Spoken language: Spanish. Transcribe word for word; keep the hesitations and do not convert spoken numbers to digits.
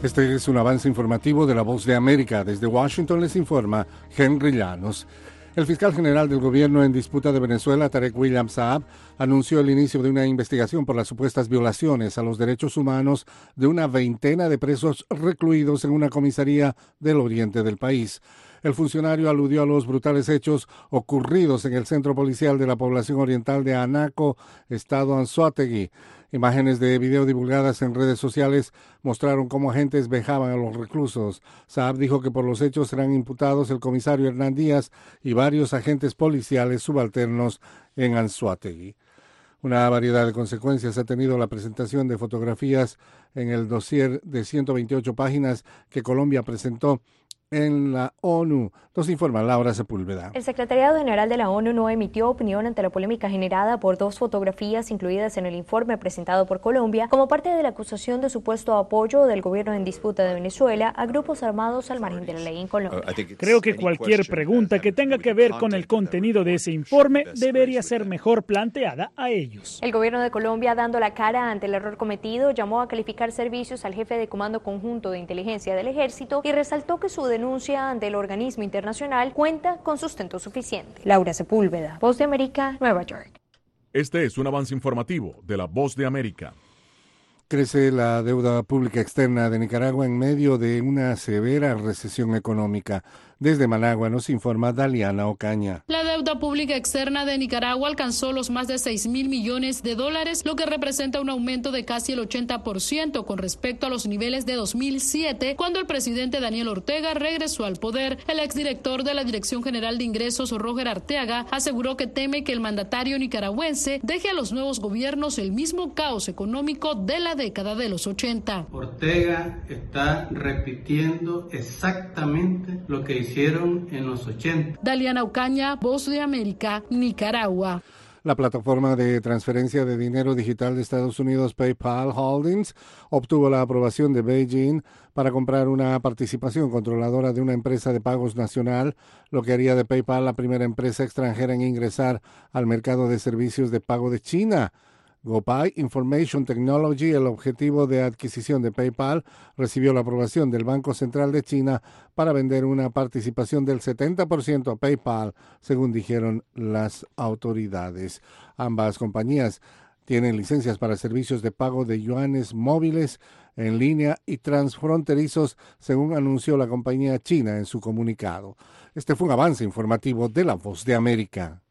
Este es un avance informativo de La Voz de América. Desde Washington les informa Henry Llanos. El fiscal general del gobierno en disputa de Venezuela, Tarek William Saab, anunció el inicio de una investigación por las supuestas violaciones a los derechos humanos de una veintena de presos recluidos en una comisaría del oriente del país. El funcionario aludió a los brutales hechos ocurridos en el centro policial de la población oriental de Anaco, estado Anzoátegui. Imágenes de video divulgadas en redes sociales mostraron cómo agentes vejaban a los reclusos. Saab dijo que por los hechos serán imputados el comisario Hernán Díaz y varios agentes policiales subalternos en Anzoátegui. Una variedad de consecuencias ha tenido la presentación de fotografías en el dossier de ciento veintiocho páginas que Colombia presentó en la ONU. Nos informa Laura Sepúlveda. El Secretariado General de la ONU no emitió opinión ante la polémica generada por dos fotografías incluidas en el informe presentado por Colombia como parte de la acusación de supuesto apoyo del gobierno en disputa de Venezuela a grupos armados al margen de la ley en Colombia. Creo que cualquier pregunta que tenga que ver con el contenido de ese informe debería ser mejor planteada a ellos. El gobierno de Colombia, dando la cara ante el error cometido, llamó a calificar servicios al jefe de Comando Conjunto de Inteligencia del Ejército y resaltó que su denuncia ante el organismo internacional cuenta con sustento suficiente. Laura Sepúlveda, Voz de América, Nueva York. Este es un avance informativo de la Voz de América. Crece la deuda pública externa de Nicaragua en medio de una severa recesión económica. Desde Managua nos informa Daliana Ocaña. La deuda pública externa de Nicaragua alcanzó los más de seis mil millones de dólares, lo que representa un aumento de casi el ochenta por ciento con respecto a los niveles de dos mil siete, cuando el presidente Daniel Ortega regresó al poder. El exdirector de la Dirección General de Ingresos, Roger Arteaga, aseguró que teme que el mandatario nicaragüense deje a los nuevos gobiernos el mismo caos económico de la década de los ochenta. Ortega está repitiendo exactamente lo que hicieron en los ochenta. Daliana Ocaña, Voz de América, Nicaragua. La plataforma de transferencia de dinero digital de Estados Unidos, PayPal Holdings, obtuvo la aprobación de Beijing para comprar una participación controladora de una empresa de pagos nacional, lo que haría de PayPal la primera empresa extranjera en ingresar al mercado de servicios de pago de China. GoPay Information Technology, el objetivo de adquisición de PayPal, recibió la aprobación del Banco Central de China para vender una participación del setenta por ciento a PayPal, según dijeron las autoridades. Ambas compañías tienen licencias para servicios de pago de yuanes móviles, en línea y transfronterizos, según anunció la compañía china en su comunicado. Este fue un avance informativo de La Voz de América.